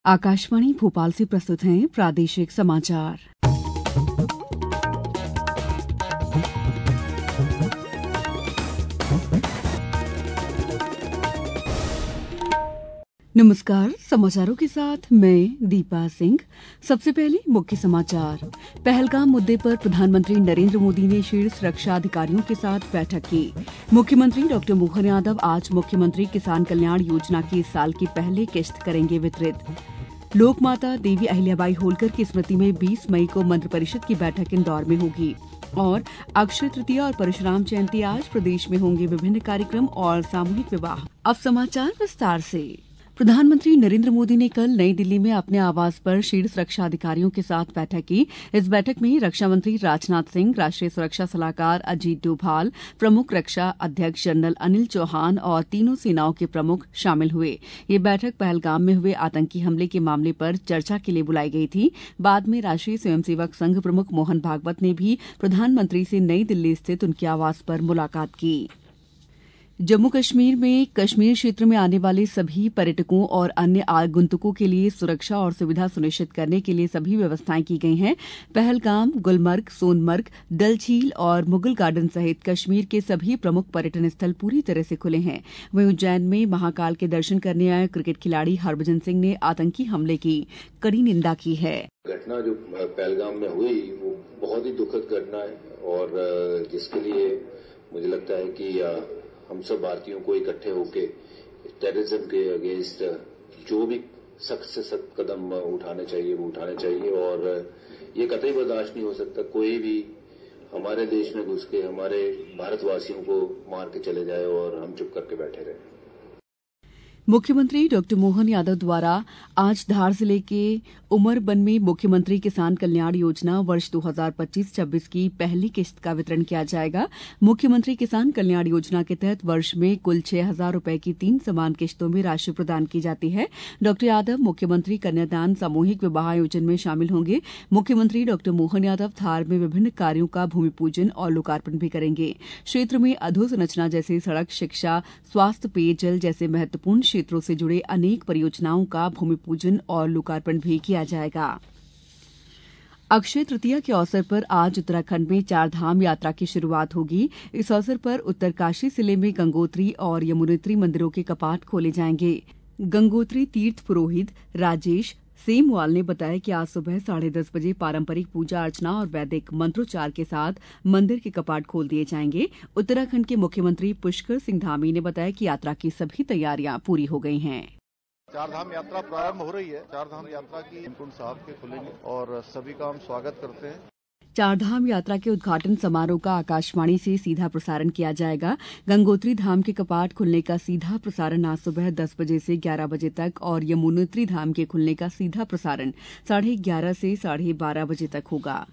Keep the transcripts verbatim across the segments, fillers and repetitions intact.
आकाशवाणी भोपाल से प्रस्तुत हैं प्रादेशिक समाचार। नमस्कार, समाचारों के साथ मैं दीपा सिंह। सबसे पहले मुख्य समाचार। पहलगाम मुद्दे पर प्रधानमंत्री नरेंद्र मोदी ने शीर्ष रक्षा अधिकारियों के साथ बैठक की। मुख्यमंत्री डॉक्टर मोहन यादव आज मुख्यमंत्री किसान कल्याण योजना की इस साल की पहली किश्त करेंगे वितरित। लोक माता देवी अहिल्याबाई होलकर की स्मृति में बीस मई को मंत्रिपरिषद की बैठक इंदौर में होगी। और अक्षय तृतीया और परशुराम जयंती आज प्रदेश में होंगे विभिन्न कार्यक्रम और सामूहिक विवाह। अब समाचार विस्तार से। प्रधानमंत्री नरेंद्र मोदी ने कल नई दिल्ली में अपने आवास पर शीर्ष रक्षा अधिकारियों के साथ बैठक की। इस बैठक में रक्षा मंत्री राजनाथ सिंह, राष्ट्रीय सुरक्षा सलाहकार अजीत डोभाल, प्रमुख रक्षा अध्यक्ष जनरल अनिल चौहान और तीनों सेनाओं के प्रमुख शामिल हुए। ये बैठक पहलगाम में हुए आतंकी हमले के मामले पर चर्चा के लिए बुलाई गई थी। बाद में राष्ट्रीय स्वयंसेवक संघ प्रमुख मोहन भागवत ने भी प्रधानमंत्री से नई दिल्ली स्थित उनके आवास पर मुलाकात की। जम्मू कश्मीर में कश्मीर क्षेत्र में आने वाले सभी पर्यटकों और अन्य आगंतुकों के लिए सुरक्षा और सुविधा सुनिश्चित करने के लिए सभी व्यवस्थाएं की गई हैं। पहलगाम, गुलमर्ग, सोनमर्ग, डल झील और मुगल गार्डन सहित कश्मीर के सभी प्रमुख पर्यटन स्थल पूरी तरह से खुले हैं। वहीं उज्जैन में महाकाल के दर्शन करने आए क्रिकेट खिलाड़ी हरभजन सिंह ने आतंकी हमले की कड़ी निंदा की है। घटना जो पहलगाम में हुई वो बहुत ही दुखद घटना है और जिसके लिए मुझे लगता है कि हम सब भारतीयों को इकट्ठे होकर टेररिज्म के अगेंस्ट जो भी सख्त से सख्त कदम उठाने चाहिए वो उठाने चाहिए और ये कतई बर्दाश्त नहीं हो सकता कोई भी हमारे देश में घुस के हमारे भारतवासियों को मार के चले जाए और हम चुप करके बैठे रहें। मुख्यमंत्री डॉक्टर मोहन यादव द्वारा आज धार जिले के उमरबन में मुख्यमंत्री किसान कल्याण योजना वर्ष दो हज़ार पच्चीस छब्बीस की पहली किश्त का वितरण किया जाएगा। मुख्यमंत्री किसान कल्याण योजना के तहत वर्ष में कुल छह हजार रुपए की तीन समान किश्तों में राशि प्रदान की जाती है। डॉक्टर यादव मुख्यमंत्री कन्यादान सामूहिक विवाह आयोजन में शामिल होंगे। मुख्यमंत्री डॉक्टर मोहन यादव धार में विभिन्न कार्यों का भूमि पूजन और लोकार्पण भी करेंगे। क्षेत्र में अधोसंरचना जैसे सड़क, शिक्षा, स्वास्थ्य, पेयजल जैसे महत्वपूर्ण क्षेत्रों से जुड़े अनेक परियोजनाओं का भूमि पूजन और लोकार्पण भी किया जाएगा। अक्षय तृतीया के अवसर पर आज उत्तराखंड में चारधाम यात्रा की शुरुआत होगी। इस अवसर पर उत्तरकाशी जिले में गंगोत्री और यमुनोत्री मंदिरों के कपाट खोले जाएंगे। गंगोत्री तीर्थ पुरोहित राजेश सेमवाल ने बताया कि आज सुबह साढ़े दस बजे पारंपरिक पूजा अर्चना और वैदिक मंत्रोच्चार के साथ मंदिर के कपाट खोल दिए जाएंगे। उत्तराखंड के मुख्यमंत्री पुष्कर सिंह धामी ने बताया कि यात्रा की सभी तैयारियां पूरी हो गई हैं। चारधाम यात्रा प्रारंभ हो रही है। चारधाम यात्रा की हेमकुंड साहब के खुलेंगे और सभी का हम स्वागत करते हैं। चारधाम यात्रा के उद्घाटन समारोह का आकाशवाणी से सीधा प्रसारण किया जाएगा। गंगोत्री धाम के कपाट खुलने का सीधा प्रसारण आज सुबह दस बजे से ग्यारह बजे तक और यमुनोत्री धाम के खुलने का सीधा प्रसारण साढ़े ग्यारह से साढ़े बारह बजे तक होगा।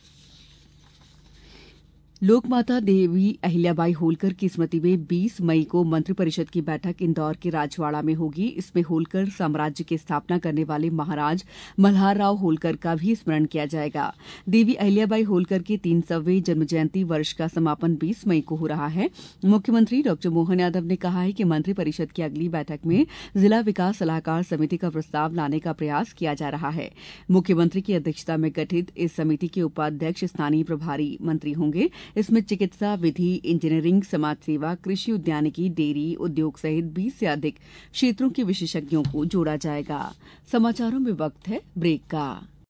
लोक माता देवी अहिल्याबाई होलकर की स्मृति में बीस मई को मंत्रिपरिषद की बैठक इंदौर के राजवाड़ा में होगी। इसमें होलकर साम्राज्य की स्थापना करने वाले महाराज मल्हारराव होलकर का भी स्मरण किया जाएगा। देवी अहिल्याबाई होलकर के तीन सौवें जन्म जयंती वर्ष का समापन बीस मई को हो रहा है। मुख्यमंत्री डॉक्टर मोहन यादव ने कहा है कि मंत्रिपरिषद की अगली बैठक में जिला विकास सलाहकार समिति का प्रस्ताव लाने का प्रयास किया जा रहा है। मुख्यमंत्री की अध्यक्षता में गठित इस समिति के उपाध्यक्ष स्थानीय प्रभारी मंत्री होंगे। इसमें चिकित्सा, विधि, इंजीनियरिंग, समाज सेवा, कृषि, उद्यानिकी, डेयरी उद्योग सहित बीस से अधिक क्षेत्रों के विशेषज्ञों को जोड़ा जाएगा। समाचारों में वक्त है ब्रेक का।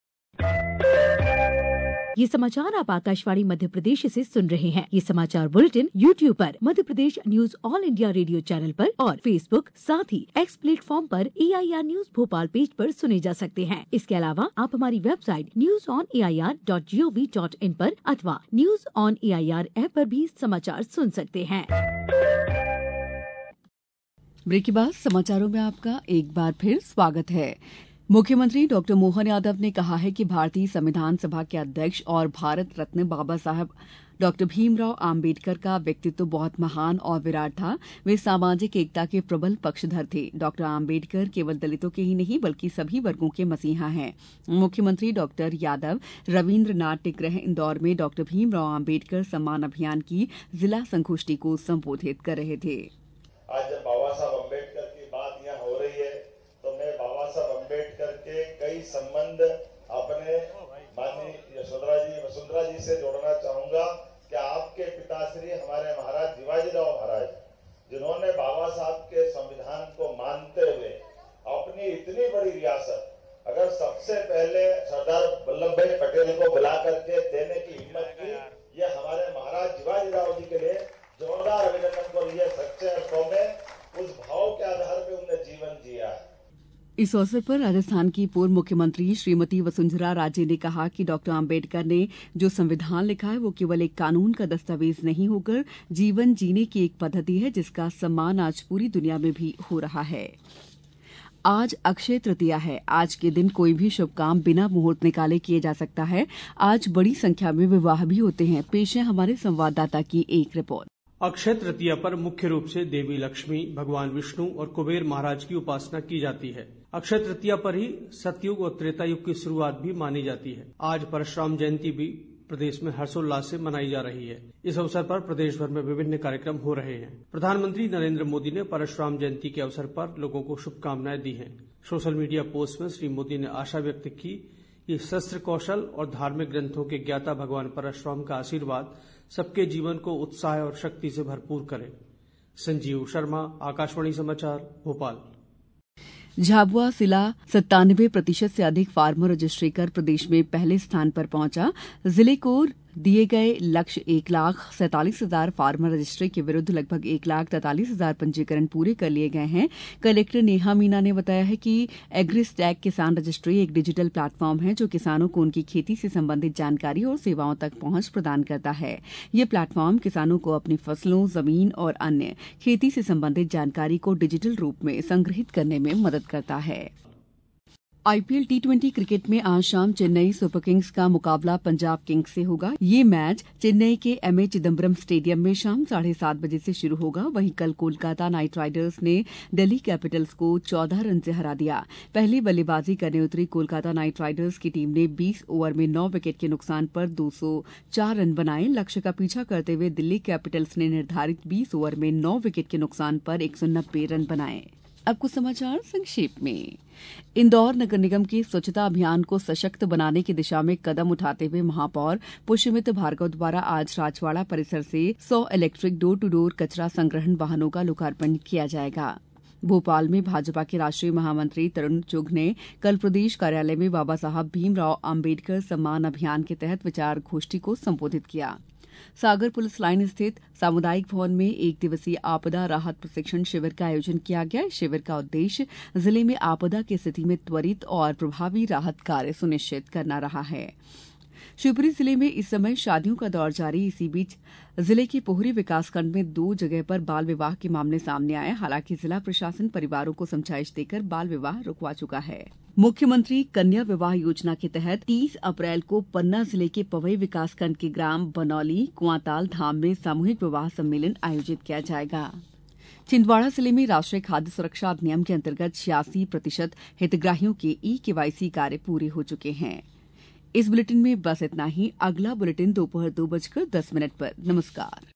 ये समाचार आप आकाशवाणी मध्य प्रदेश से सुन रहे हैं। ये समाचार बुलेटिन यूट्यूब पर Madhya Pradesh news All India Radio channel पर और फेसबुक साथ ही एक्स प्लेटफॉर्म पर A I R news Bhopal page पर सुने जा सकते हैं। इसके अलावा आप हमारी website news on A I R dot g o v dot in पर अथवा news on A I R app पर भी समाचार सुन सकते हैं। ब्रेक के बाद समाचारों में आपका एक बार फिर स्वागत है। मुख्यमंत्री डॉक्टर मोहन यादव ने कहा है कि भारतीय संविधान सभा के अध्यक्ष और भारत रत्न बाबा साहब डॉक्टर भीमराव आम्बेडकर का व्यक्तित्व बहुत महान और विराट था। वे सामाजिक एकता के प्रबल पक्षधर थे। डॉक्टर आम्बेडकर केवल दलितों के ही नहीं बल्कि सभी वर्गों के मसीहा हैं। मुख्यमंत्री डॉक्टर यादव रविन्द्रनाथ टिग्रह इंदौर में डॉक्टर भीमराव आम्बेडकर सम्मान अभियान की जिला संगोष्ठी को संबोधित कर रहे थे। आज जब बाबा साहब अम्बेडकर की बात यहाँ हो रही है तो मैं बाबा साहब अम्बेडकर संबंध अपने माननीय यशोधरा जी वसुंधरा जी से जोड़ना चाहूंगा कि आपके पिताश्री हमारे महाराज शिवाजीराव महाराज, जिन्होंने बाबा साहब के संविधान को मानते हुए अपनी इतनी बड़ी रियासत अगर सबसे पहले सरदार वल्लभ भाई पटेल को बुला करके देने की हिम्मत की, ये हमारे महाराज शिवाजीराव जी के लिए जोरदार अभिनंदन को लिए सच्चे अर्थों में उस भाव के आधार पर उन्हें जीवन जिया है। इस अवसर पर राजस्थान की पूर्व मुख्यमंत्री श्रीमती वसुंधरा राजे ने कहा कि डॉक्टर आम्बेडकर ने जो संविधान लिखा है वो केवल एक कानून का दस्तावेज नहीं होकर जीवन जीने की एक पद्धति है, जिसका सम्मान आज पूरी दुनिया में भी हो रहा है। आज अक्षय तृतीया है। आज के दिन कोई भी शुभ काम बिना मुहूर्त निकाले किए जा सकता है। आज बड़ी संख्या में विवाह भी होते हैं। पेश है हमारे संवाददाता की एक रिपोर्ट। अक्षय तृतीया पर मुख्य रूप से देवी लक्ष्मी, भगवान विष्णु और कुबेर महाराज की उपासना की जाती है। अक्षय तृतीया पर ही सतयुग और त्रेता युग की शुरुआत भी मानी जाती है। आज परशुराम जयंती भी प्रदेश में हर्षोल्लास से मनाई जा रही है। इस अवसर पर प्रदेश भर में विभिन्न कार्यक्रम हो रहे हैं। प्रधानमंत्री नरेंद्र मोदी ने परशुराम जयंती के अवसर पर लोगों को शुभकामनाएं दी हैं। सोशल मीडिया पोस्ट में श्री मोदी ने आशा व्यक्त की कि शस्त्र कौशल और धार्मिक ग्रंथों के ज्ञाता भगवान परशुराम का आशीर्वाद सबके जीवन को उत्साह और शक्ति से भरपूर करे। संजीव शर्मा, आकाशवाणी समाचार, भोपाल। झाबुआ जिला सत्तानवे प्रतिशत से अधिक फार्मर रजिस्ट्री कर प्रदेश में पहले स्थान पर पहुंचा। जिले को दिए गए लक्ष्य एक लाख सैंतालीस हजार फार्मर रजिस्ट्री के विरुद्ध लगभग एक लाख तैंतालीस हजार पंजीकरण पूरे कर लिए गए हैं। कलेक्टर नेहा मीना ने बताया है कि एग्रीस्टैक किसान रजिस्ट्री एक डिजिटल प्लेटफॉर्म है जो किसानों को उनकी खेती से संबंधित जानकारी और सेवाओं तक पहुंच प्रदान करता है। ये प्लेटफॉर्म किसानों को अपनी फसलों, जमीन और अन्य खेती से संबंधित जानकारी को डिजिटल रूप में संग्रहित करने में मदद करता है। आईपीएल टी ट्वेंटी क्रिकेट में आज शाम चेन्नई सुपर किंग्स का मुकाबला पंजाब किंग्स से होगा। ये मैच चेन्नई के एमए चिदम्बरम स्टेडियम में शाम साढ़े सात बजे से शुरू होगा। वहीं कल कोलकाता नाइट राइडर्स ने दिल्ली कैपिटल्स को चौदह रन से हरा दिया। पहली बल्लेबाजी करने उतरी कोलकाता नाइट राइडर्स की टीम ने बीस ओवर में नौ विकेट के नुकसान पर दो सौ चार रन बनाए। लक्ष्य का पीछा करते हुए दिल्ली कैपिटल्स ने निर्धारित बीस ओवर में नौ विकेट के नुकसान पर एक सौ नब्बे रन बनाए। अब कुछ समाचार संक्षेप में। इंदौर नगर निगम के स्वच्छता अभियान को सशक्त बनाने की दिशा में कदम उठाते हुए महापौर पुष्यमित्र भार्गव द्वारा आज राजवाड़ा परिसर से सौ इलेक्ट्रिक डोर टू डोर कचरा संग्रहण वाहनों का लोकार्पण किया जाएगा। भोपाल में भाजपा के राष्ट्रीय महामंत्री तरुण चुघ ने कल प्रदेश कार्यालय में बाबा साहब भीमराव आम्बेडकर सम्मान अभियान के तहत विचार गोष्ठी को संबोधित किया। सागर पुलिस लाइन स्थित सामुदायिक भवन में एक दिवसीय आपदा राहत प्रशिक्षण शिविर का आयोजन किया गया। इस शिविर का उद्देश्य जिले में आपदा की स्थिति में त्वरित और प्रभावी राहत कार्य सुनिश्चित करना रहा है। शिवपुरी जिले में इस समय शादियों का दौर जारी। इसी बीच जिले के पोहरी विकासखंड में दो जगह पर बाल विवाह के मामले सामने आए। हालांकि जिला प्रशासन परिवारों को समझाइश देकर बाल विवाह रुकवा चुका है। मुख्यमंत्री कन्या विवाह योजना के तहत तीस अप्रैल को पन्ना जिले के पवई विकासखंड के ग्राम बनौली कुआंताल धाम में सामूहिक विवाह सम्मेलन आयोजित किया जाएगा। छिंदवाड़ा जिले में राष्ट्रीय खाद्य सुरक्षा अधिनियम के अंतर्गत छियासी प्रतिशत हितग्राहियों के ई केवाईसी कार्य पूरे हो चुके हैं। इस बुलेटिन में बस इतना ही। अगला बुलेटिन दोपहर दो बजकर दस मिनट पर। नमस्कार।